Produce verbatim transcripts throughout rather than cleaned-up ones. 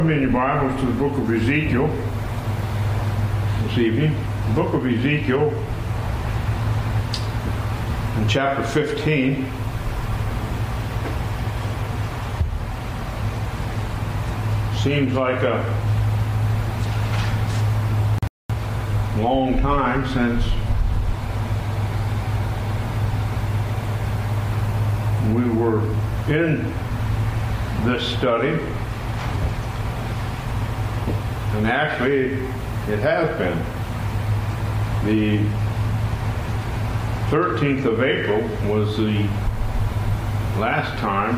In your Bibles to the book of Ezekiel this evening. The book of Ezekiel in chapter fifteen. Seems like a long time since we were in this study. And actually, it has been. The thirteenth of April was the last time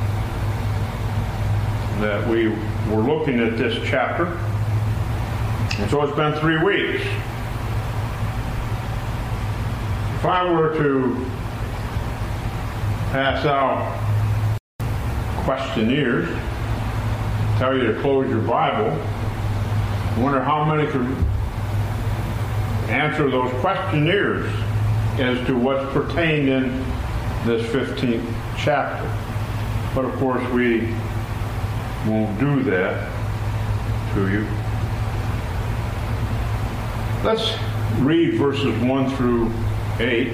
that we were looking at this chapter. And so it's been three weeks. If I were to pass out questionnaires, tell you to close your Bible, I wonder how many could answer those questionnaires as to what's pertained in this fifteenth chapter. But of course we won't do that to you. Let's read verses one through eight.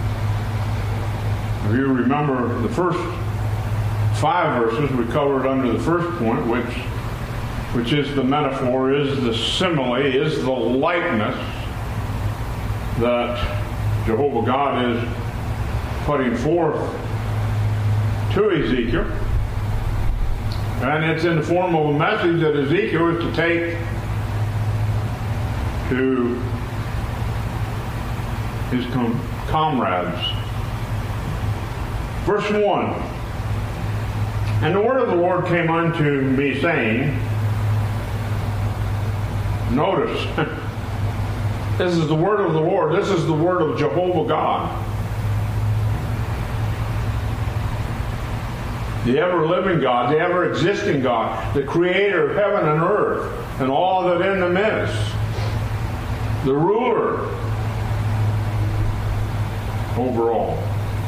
If you remember the first five verses we covered under the first point, which which is the metaphor, is the simile, is the likeness that Jehovah God is putting forth to Ezekiel. And it's in the form of a message that Ezekiel is to take to his com- comrades. Verse one. And the word of the Lord came unto me, saying, notice, this is the word of the Lord. This is the word of Jehovah God, the ever-living God, the ever-existing God, the creator of heaven and earth and all that in them is, the ruler over all.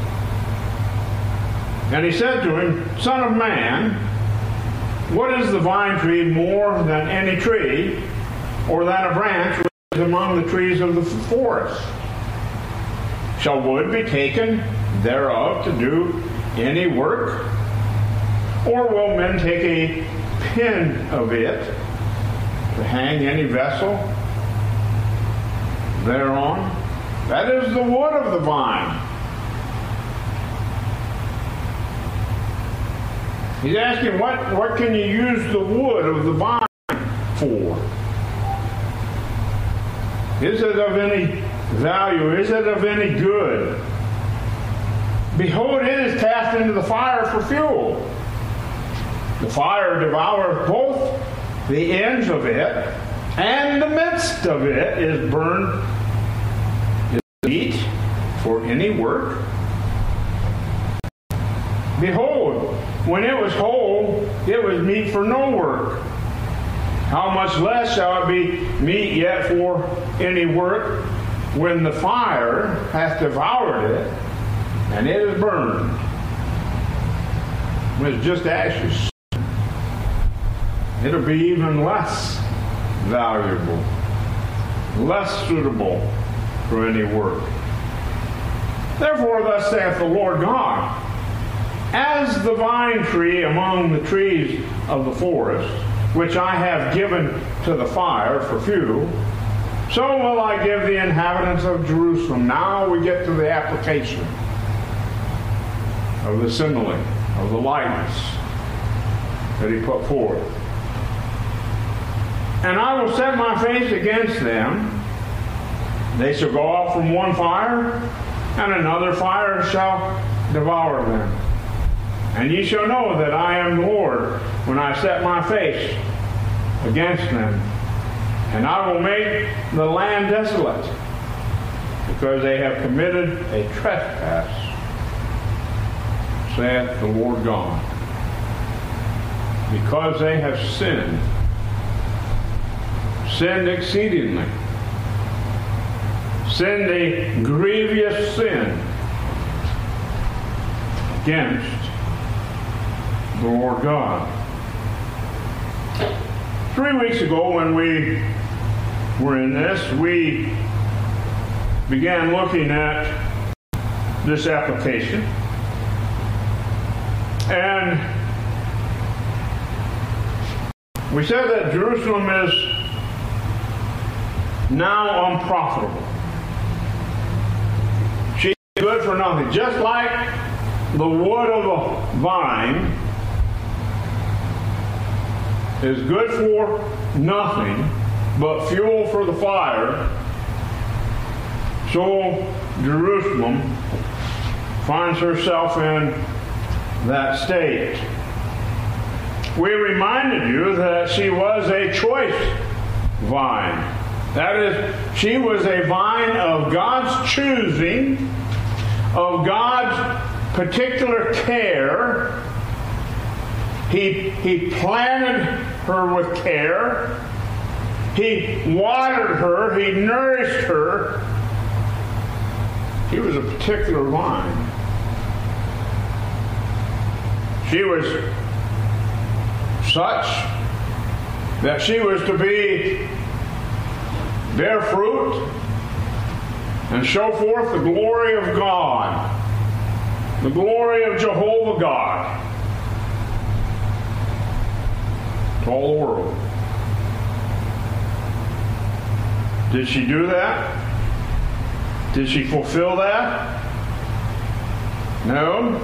And he said to him, Son of man, what is the vine tree more than any tree, or than a branch which is among the trees of the forest? Shall wood be taken thereof to do any work? Or will men take a pin of it to hang any vessel thereon? That is the wood of the vine. He's asking, what, what can you use the wood of the vine for? Is it of any value? Is it of any good? Behold, it is cast into the fire for fuel. The fire devoureth both the ends of it, and the midst of it is burned. Is it meat for any work? Behold, when it was whole, it was meat for no work. How much less shall it be meat yet for any work, when the fire hath devoured it, and it is burned? When it's just ashes, it'll be even less valuable, less suitable for any work. Therefore, thus saith the Lord God, as the vine tree among the trees of the forest, which I have given to the fire for fuel, so will I give the inhabitants of Jerusalem. Now we get to the application of the simile, of the likeness that he put forth. And I will set my face against them. They shall go out from one fire, and another fire shall devour them. And ye shall know that I am the Lord when I set my face against them. And I will make the land desolate, because they have committed a trespass, saith the Lord God. Because they have sinned, sinned exceedingly, sinned a grievous sin against the Lord God. Three weeks ago when we were in this, we began looking at this application. And we said that Jerusalem is now unprofitable. She's good for nothing. Just like the wood of a vine is good for nothing but fuel for the fire, so Jerusalem finds herself in that state. We reminded you that she was a choice vine. That is, she was a vine of God's choosing, of God's particular care. He, he planted her with care. He watered her. He nourished her. She was a particular vine. She was such that she was to be bear fruit and show forth the glory of God, the glory of Jehovah God to all the world. Did she do that? Did she fulfill that? No.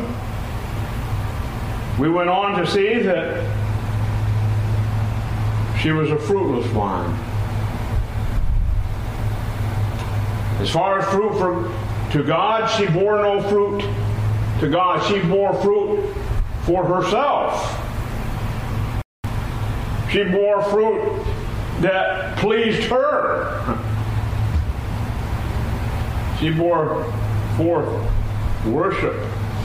We went on to see that she was a fruitless vine. As far as fruit for, to God, she bore no fruit to God. She bore fruit for herself. She bore fruit that pleased her. She bore forth worship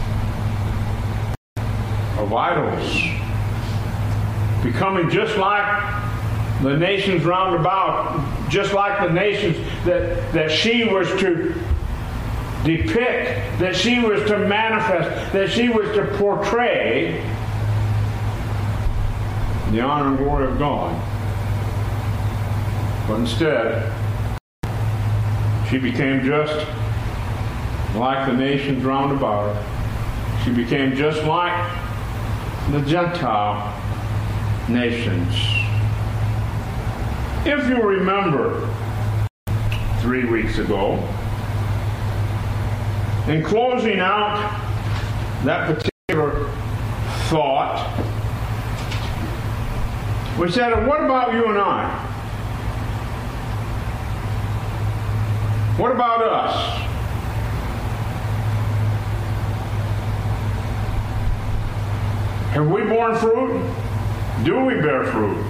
of idols, becoming just like the nations round about, just like the nations that, that she was to depict, that she was to manifest, that she was to portray the honor and glory of God. But instead, she became just like the nations round about her. She became just like the Gentile nations. If you remember three weeks ago, in closing out that particular thought, we said, what about you and I? What about us? Have we borne fruit? Do we bear fruit?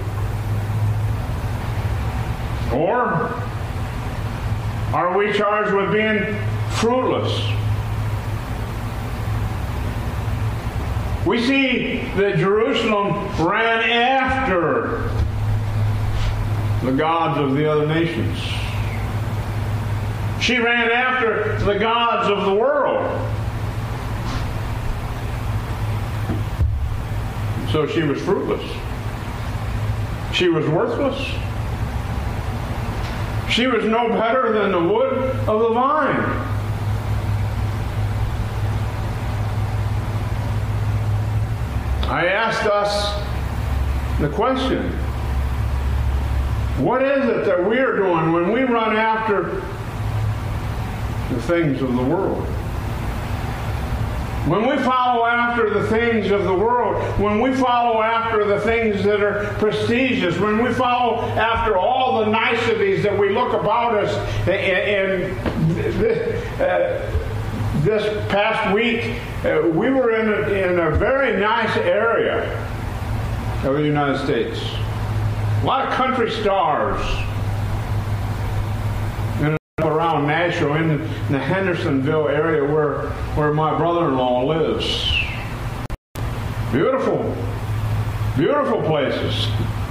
Or are we charged with being fruitless? We see that Jerusalem ran after the gods of the other nations. She ran after the gods of the world. So she was fruitless. She was worthless. She was no better than the wood of the vine. I asked us the question, what is it that we are doing when we run after the things of the world? When we follow after the things of the world, when we follow after the things that are prestigious, when we follow after all the niceties that we look about us, and this, uh, this past week, uh, we were in a, in a very nice area of the United States. A lot of country stars around Nashville, in the Hendersonville area where, where my brother-in-law lives. Beautiful, beautiful places.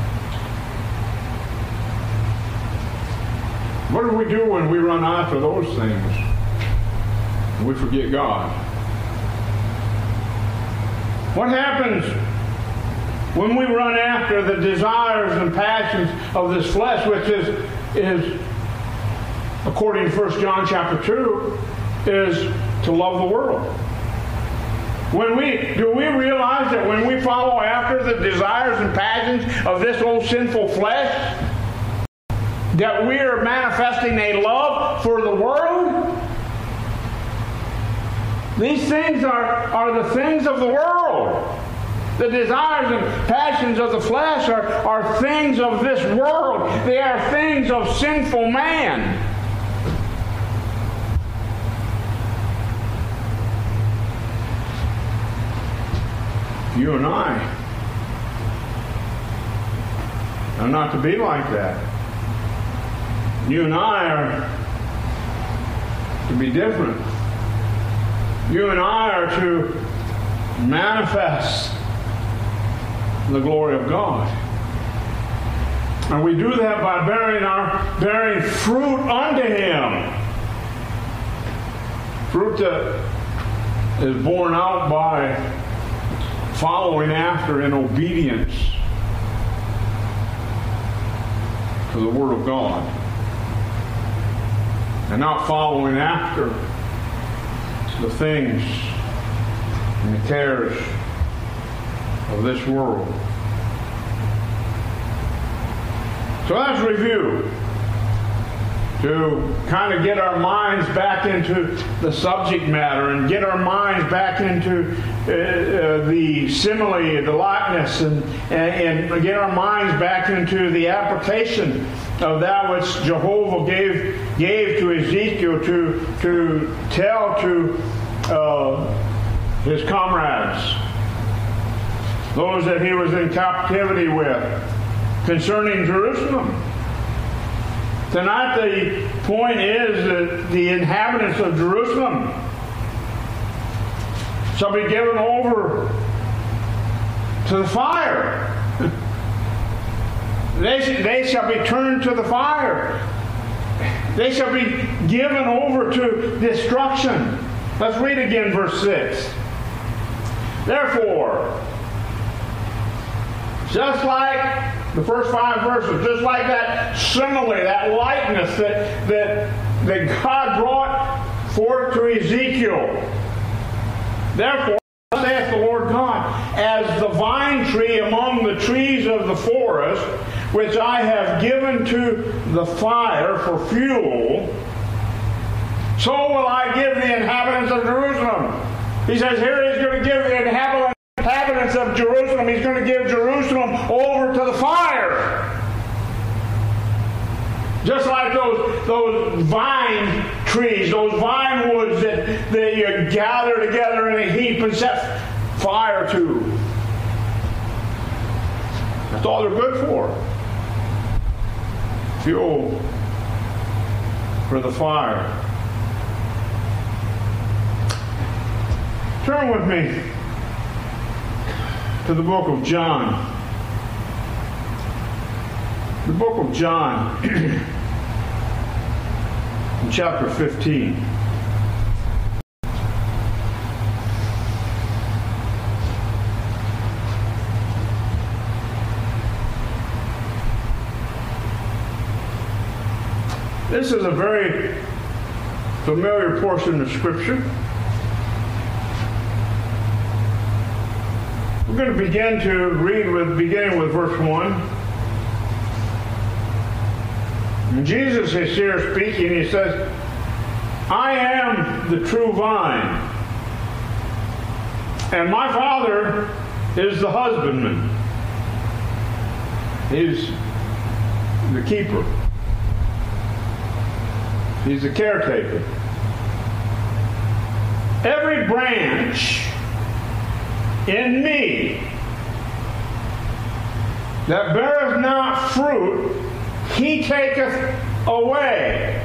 What do we do when we run after those things? We forget God. What happens when we run after the desires and passions of this flesh, which is, is according to First John chapter two, is to love the world. When we do we realize that when we follow after the desires and passions of this old sinful flesh, that we are manifesting a love for the world? These things are, are the things of the world. The desires and passions of the flesh are, are things of this world. They are things of sinful man. You and I are not to be like that. You and I are to be different. You and I are to manifest the glory of God. And we do that by bearing our bearing fruit unto Him. Fruit that is borne out by following after in obedience to the Word of God. And not following after the things and the cares of this world. So let's review to kind of get our minds back into the subject matter and get our minds back into uh, uh, the simile, the likeness, and, and, and get our minds back into the application of that which Jehovah gave gave to Ezekiel to to tell to uh, his comrades, those that he was in captivity with, concerning Jerusalem. Tonight the point is that the inhabitants of Jerusalem shall be given over to the fire. They, they shall be turned to the fire. They shall be given over to destruction. Let's read again verse six. Therefore, just like the first five verses, just like that simile, that likeness that, that, that God brought forth to Ezekiel. Therefore, saith the Lord God, as the vine tree among the trees of the forest, which I have given to the fire for fuel, so will I give the inhabitants of Jerusalem. He says here he's going to give the inhabitants inhabitants of Jerusalem, he's going to give Jerusalem over to the fire. Just like those, those vine trees, those vine woods that, that you gather together in a heap and set fire to. That's all they're good for. Fuel for the fire. Turn with me to the book of John. The book of John, in chapter fifteen. This is a very familiar portion of Scripture. We're going to begin to read with beginning with verse one. And Jesus is here speaking. He says, I am the true vine, and my Father is the husbandman. He's the keeper. He's the caretaker. Every branch in me that beareth not fruit, he taketh away.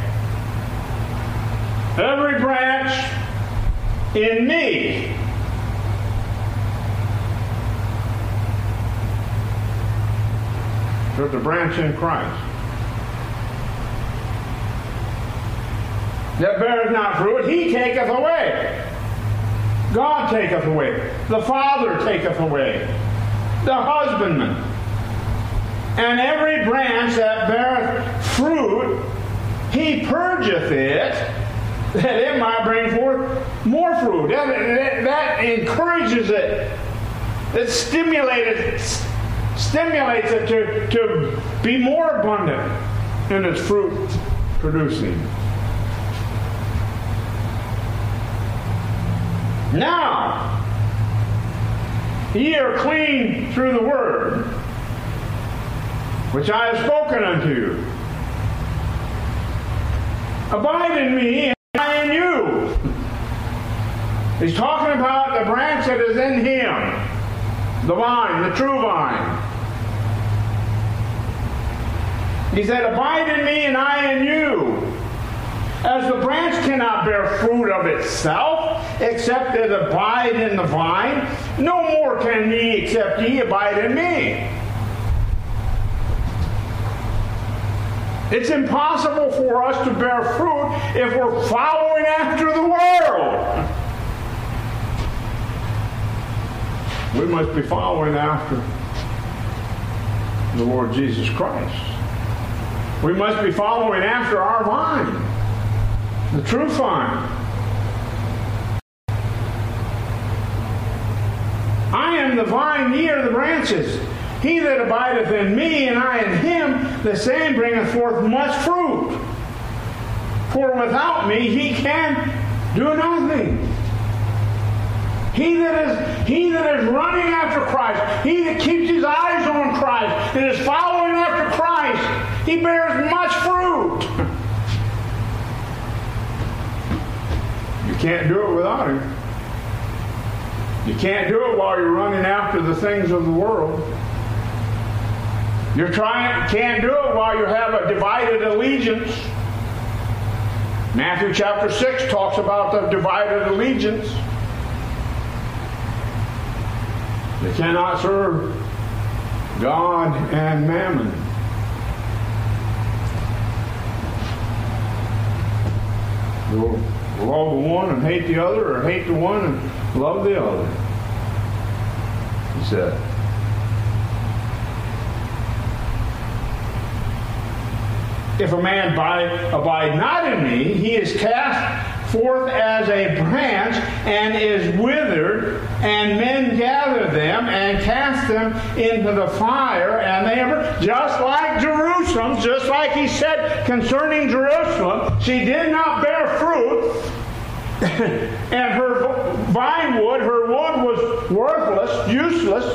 Every branch in me. There's a branch in Christ. That beareth not fruit, he taketh away. God taketh away. The Father taketh away. the husbandman. And every branch that beareth fruit, he purgeth it, that it might bring forth more fruit. That, that, that encourages it. It stimulates, stimulates it to, to be more abundant in its fruit producing. Now, ye are clean through the word which I have spoken unto you. Abide in me, and I in you. He's talking about the branch that is in him, the vine, the true vine. He said, abide in me, and I in you. As the branch cannot bear fruit of itself, except it abide in the vine, no more can ye except ye abide in me. It's impossible for us to bear fruit if we're following after the world. We must be following after the Lord Jesus Christ. We must be following after our vine, the true vine. I am the vine, ye are the branches. He that abideth in me, and I in him, the same bringeth forth much fruit. For without me he can do nothing. He that is he that is running after Christ, he that keeps his eyes on Christ, and is following after Christ, he bears much fruit. You can't do it without him. You can't do it while you're running after the things of the world. You're trying, can't do it while you have a divided allegiance. Matthew chapter six talks about the divided allegiance. You cannot serve God and mammon. You'll love the one and hate the other, or hate the one and love the other. He said. If a man abide, abide not in me, he is cast forth as a branch and is withered, and men gather them and cast them into the fire, and they ever, just like Jerusalem, just like he said concerning Jerusalem, she did not bear fruit, and her vine wood, her wood was worthless, useless.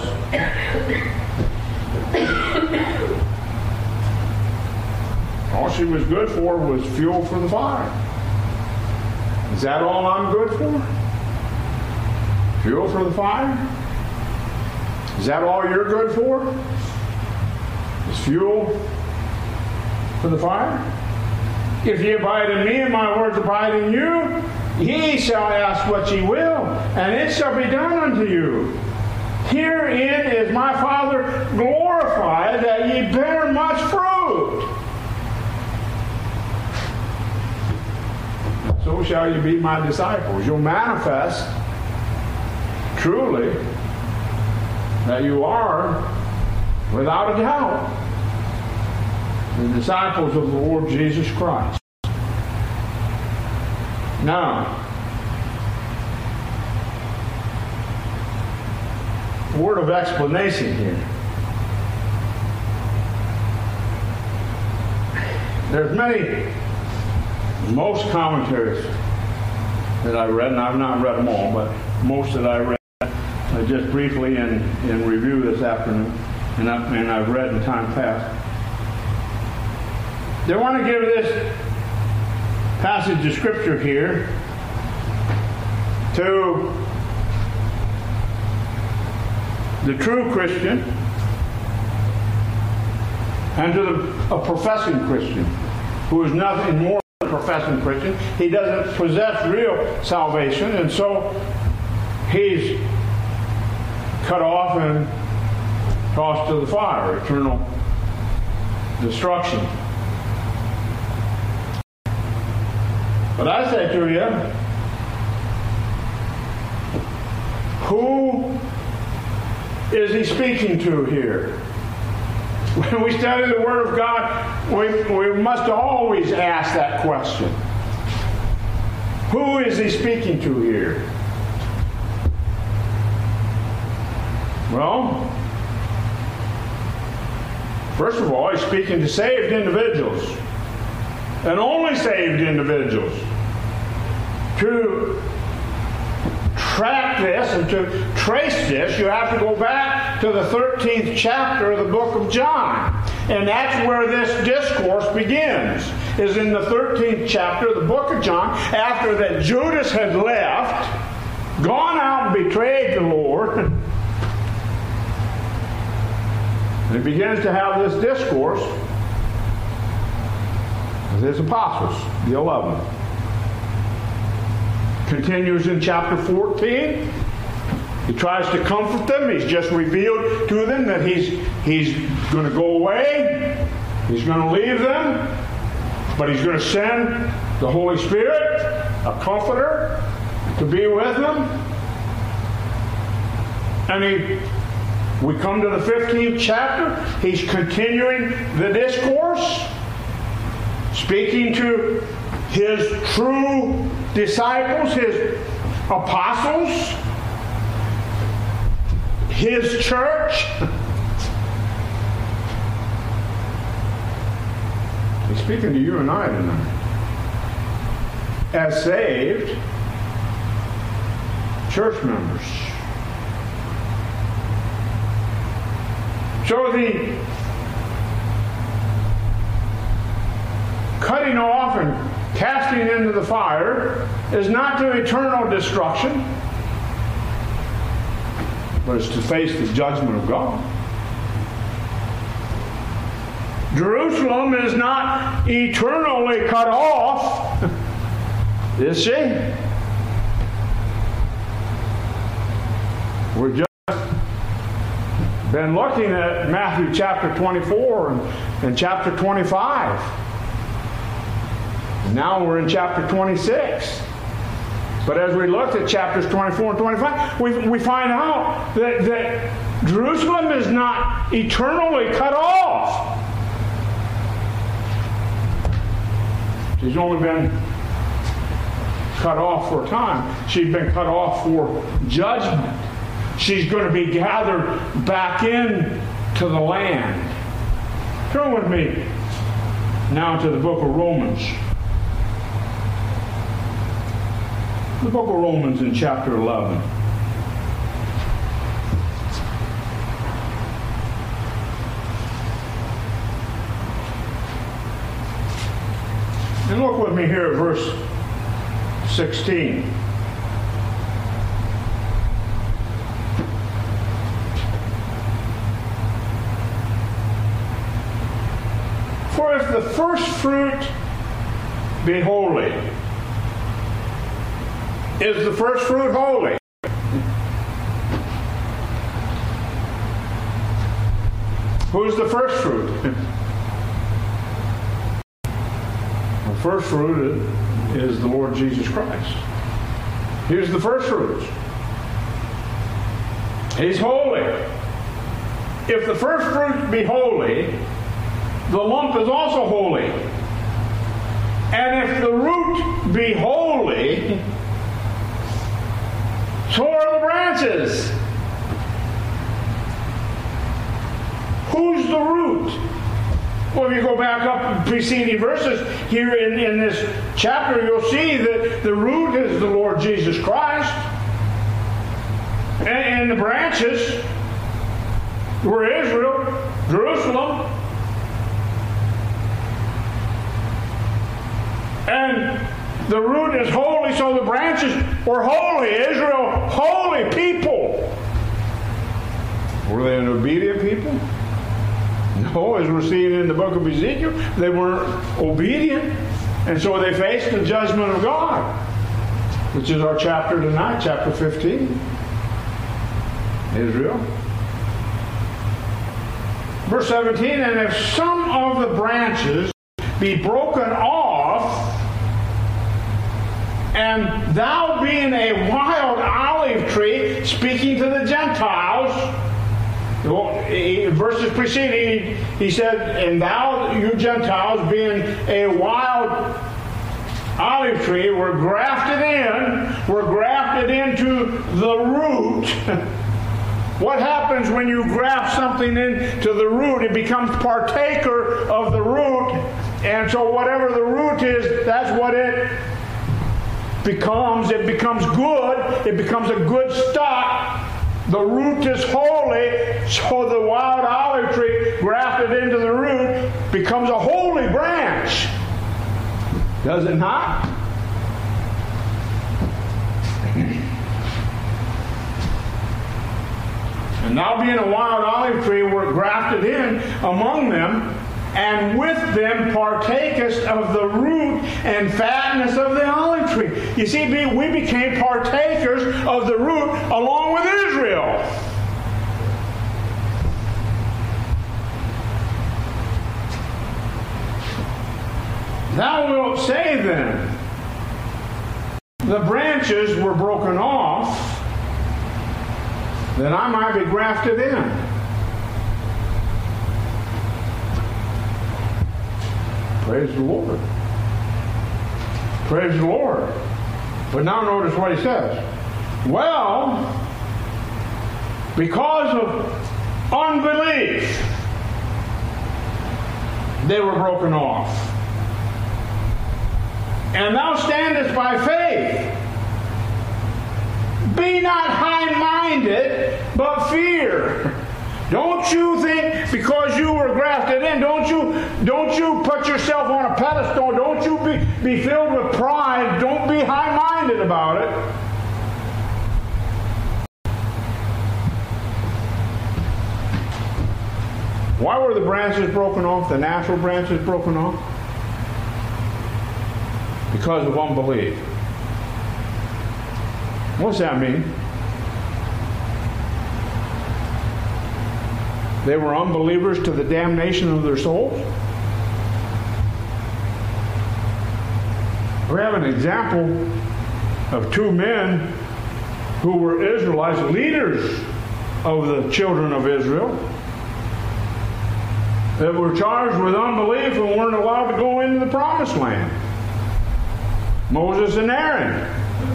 All she was good for was fuel for the fire. Is that all I'm good for? Fuel for the fire? Is that all you're good for? Is fuel for the fire? If ye abide in me and my words abide in you, ye shall ask what ye will, and it shall be done unto you. Herein is my Father glorified, that ye bear much fruit. So shall you be my disciples. You'll manifest truly that you are, without a doubt, the disciples of the Lord Jesus Christ. Now, a word of explanation here. There's many Most commentaries that I read, and I've not read them all, but most that I read uh, just briefly in, in review this afternoon, and, I, and I've read in time past, they want to give this passage of Scripture here to the true Christian and to the, a professing Christian who is nothing more professing Christian. He doesn't possess real salvation, and so he's cut off and tossed to the fire, eternal destruction. But I say to you, who is he speaking to here? When we study the Word of God, we, we must always ask that question. Who is he speaking to here? Well, first of all, he's speaking to saved individuals, and only saved individuals. To track this and to trace this, you have to go back to the thirteenth chapter of the book of John. And that's where this discourse begins, is in the thirteenth chapter of the book of John, after that Judas had left, gone out and betrayed the Lord. And he begins to have this discourse with his apostles, the eleven. Continues in chapter fourteen. He tries to comfort them. He's just revealed to them that he's, he's going to go away. He's going to leave them. But he's going to send the Holy Spirit, a comforter, to be with them. And he, we come to the fifteenth chapter. He's continuing the discourse, speaking to his true disciples, his apostles, his church. He's speaking to you and I tonight. As saved church members. So the cutting off and casting into the fire is not to eternal destruction, but it's to face the judgment of God. Jerusalem is not eternally cut off, is she? We're just been looking at Matthew chapter twenty-four and, and chapter twenty-five. And now we're in chapter twenty-six. But as we looked at chapters twenty-four and twenty-five, we, we find out that, that Jerusalem is not eternally cut off. She's only been cut off for a time. She's been cut off for judgment. She's going to be gathered back in to the land. Turn with me now to the book of Romans. The book of Romans in chapter eleven. And look with me here at verse sixteen. For if the first fruit be holy, is the first fruit holy? Who's the first fruit? The first fruit is the Lord Jesus Christ. Here's the first fruits. He's holy. If the first fruit be holy, the lump is also holy. And if the root be holy, so are the branches. Who's the root? Well, if you go back up preceding verses here in, in this chapter, you'll see that the root is the Lord Jesus Christ. And, and the branches were Israel, Jerusalem. And the root is holy, so the branches were holy. Israel, holy people. Were they an obedient people? No, as we're seeing in the book of Ezekiel, they weren't obedient. And so they faced the judgment of God, which is our chapter tonight, chapter fifteen. Israel. Verse seventeen, and if some of the branches be broken off, and thou being a wild olive tree, speaking to the Gentiles, verses preceding, he, he said, and thou, you Gentiles, being a wild olive tree, were grafted in, were grafted into the root. What happens when you graft something into the root? It becomes partaker of the root, and so whatever the root is, that's what it becomes. It becomes good. It becomes a good stock. The root is holy, so the wild olive tree grafted into the root becomes a holy branch. Does it not? And now being a wild olive tree, were grafted in among them, and with them partakest of the root and fatness of the olive tree. You see, we became partakers of the root along with Israel. Thou wilt say then, the branches were broken off, that I might be grafted in. Praise the Lord. Praise the Lord. But now notice what he says. Well, because of unbelief, they were broken off. And thou standest by faith. Be not high-minded, but fear. Don't you think because you were grafted in, don't you don't you put yourself on a pedestal, don't you be, be filled with pride, don't be high-minded about it. Why were the branches broken off, the natural branches broken off? Because of unbelief. What's that mean? They were unbelievers to the damnation of their souls. We have an example of two men who were Israelites, leaders of the children of Israel, that were charged with unbelief and weren't allowed to go into the promised land. Moses and Aaron.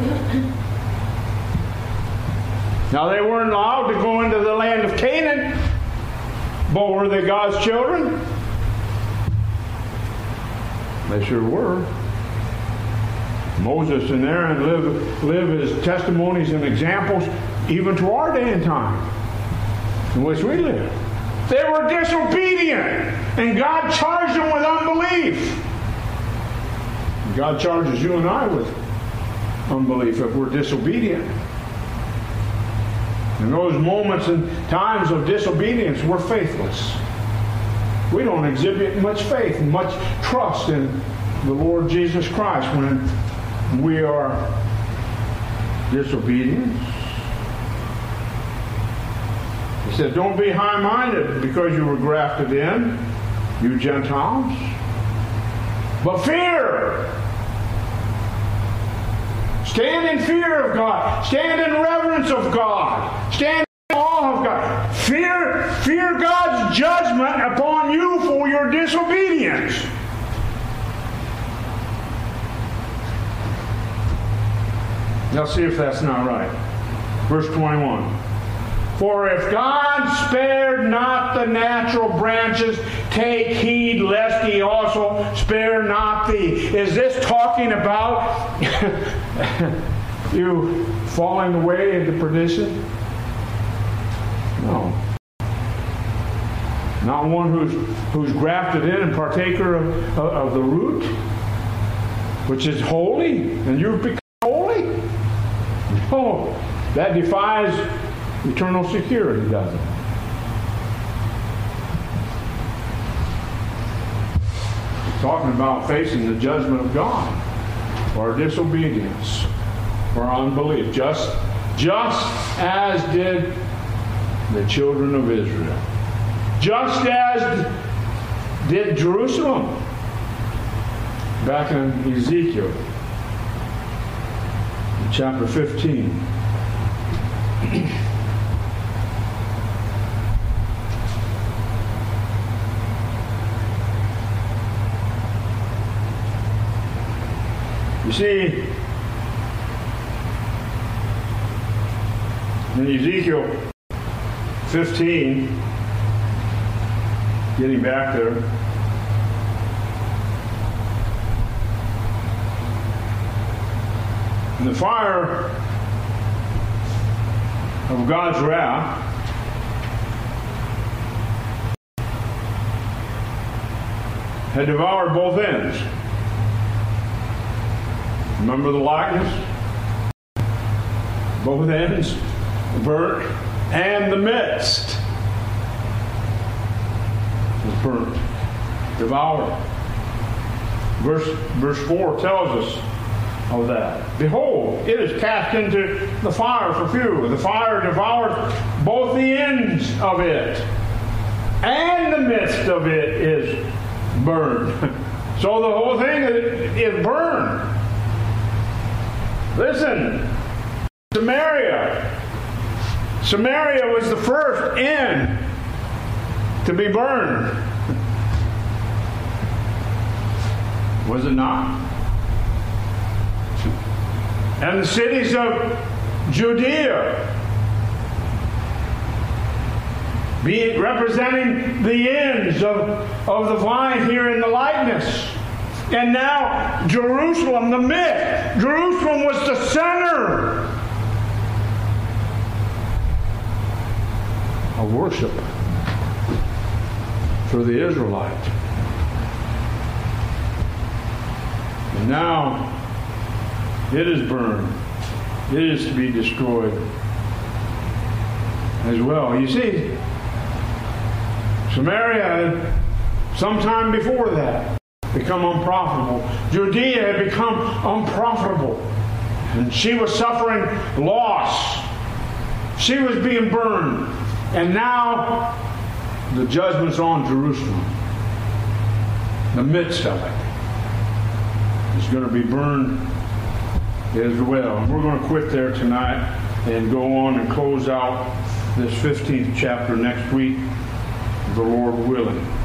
Now they weren't allowed to go into the land of Canaan, but were they God's children? They sure were. Moses and Aaron live, live as testimonies and examples even to our day and time in which we live. They were disobedient, and God charged them with unbelief. God charges you and I with unbelief if we're disobedient. In those moments and times of disobedience, we're faithless. We don't exhibit much faith, much trust in the Lord Jesus Christ when we are disobedient. He said, don't be high-minded because you were grafted in, you Gentiles, but fear. Stand in fear of God. Stand in reverence of God. Stand in awe of God. Fear, fear God's judgment upon you for your disobedience. Now see if that's not right. Verse twenty-one. For if God spared not the natural branches, take heed lest he also spare not thee. Is this talking about you falling away into perdition? No. Not one who's who's grafted in and partaker of, of, of the root, which is holy, and you've become holy? No. That defies eternal security, doesn't it? Talking about facing the judgment of God for our disobedience, for our unbelief, just, just as did the children of Israel. Just as did Jerusalem back in Ezekiel in chapter fifteen. You see, in Ezekiel fifteen, getting back there, in the fire of God's wrath, had devoured both ends. Remember the likeness? Both ends burnt, and the midst was burnt, devoured. Verse, verse four tells us of that. Behold, it is cast into the fire for fuel. The fire devours both the ends of it, and the midst of it is burned. So the whole thing is burned. Listen, Samaria. Samaria was the first end to be burned. Was it not? And the cities of Judea, being representing the ends of, of the vine here in the likeness. And now Jerusalem, the myth. Jerusalem was the center of worship for the Israelite. And now it is burned. It is to be destroyed as well. You see, Samaria had sometime before that become unprofitable. Judea had become unprofitable. And she was suffering loss. She was being burned. And now the judgment's on Jerusalem. The midst of it is going to be burned as well. And we're going to quit there tonight and go on and close out this fifteenth chapter next week, the Lord willing.